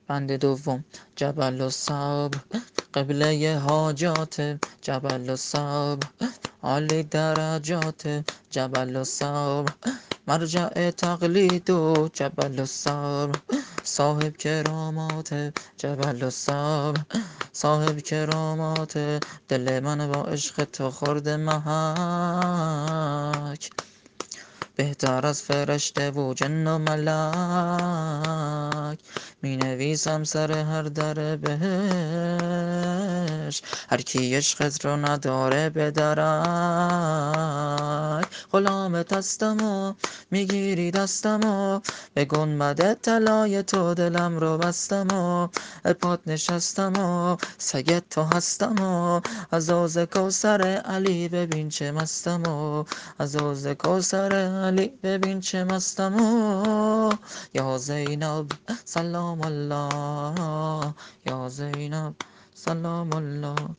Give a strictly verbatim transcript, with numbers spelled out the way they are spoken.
بند دوم جبل الصبر، قبله حاجات جبل الصبر، عالی درجات جبل الصبر، مرجع تقلید و جبل الصبر، صاحب کرامات جبل الصبر، صاحب کرامات. دل من با عشق تو خورده محک، بهتر از فرشته و جن و ملک. می نویسم سر هر در بهش، هر کی عشقت رو نداره به درک. غلام دستم و میگیری دستم و به گنبد طلای تو دلم رو بستم و پات نشستم و سگ تو هستم و از حوض کوثر علی ببین چه مستم و از حوض کوثر علی ببین چه مستم و یا زینب سلام الله، یا زینب سلام الله.